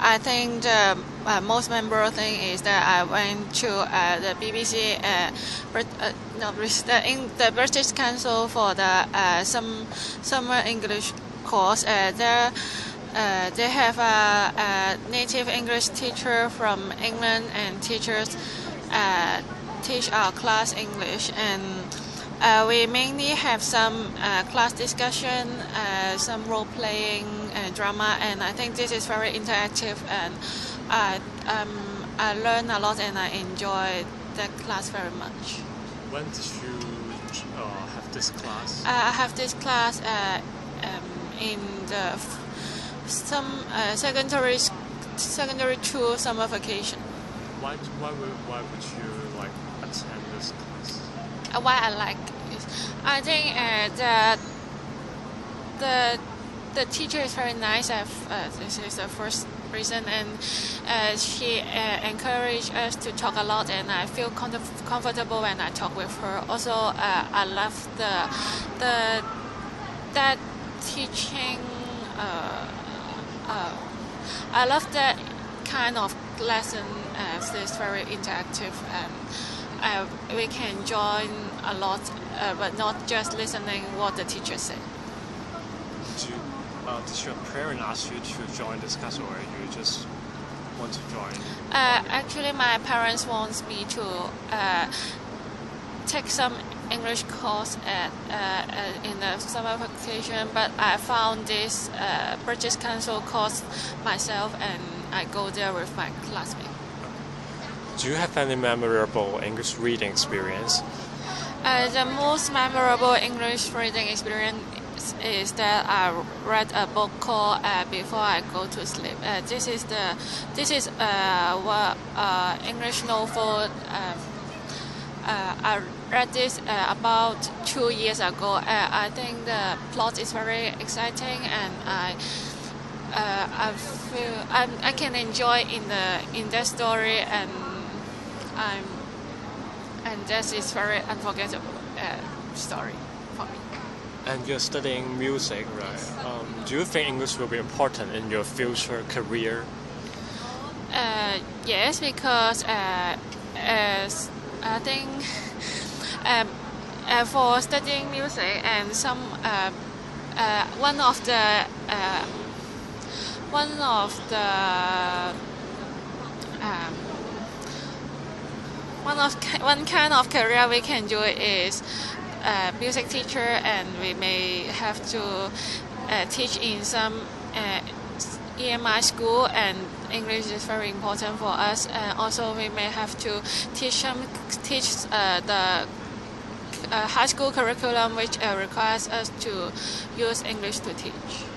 I think the most memorable thing is that I went to the BBC, the British Council for the summer English course. There, they have a native English teacher from England, and teachers teach our class English, and we mainly have some class discussion, some role-playing drama, and I think this is very interactive, and I learn a lot and I enjoy that class very much. When did you have this class? I have this class in the secondary 2 summer vacation. Why would you like attend this class? Why I like it? I think the teacher is very nice. This is the first reason, and she encouraged us to talk a lot, and I feel comfortable when I talk with her. Also, I love that teaching. I love that kind of lesson as it's very interactive, and we can join a lot, but not just listening what the teacher said. Did your parent ask you to join this class, or you just want to join? Actually, my parents want me to take some English course in the summer vacation, but I found this British Council course myself, and I go there with my classmates. Do you have any memorable English reading experience? The most memorable English reading experience is that I read a book called Before I Go to Sleep. This is English novel. I read this about 2 years ago. I think the plot is very exciting, and I can enjoy in that story, and that is very unforgettable story for me. And you're studying music, right? Do you think English will be important in your future career? Yes, because as I think for studying music, and one kind of career we can do is music teacher, and we may have to teach in some EMI school, and English is very important for us. Also, we may have to teach the high school curriculum, which requires us to use English to teach.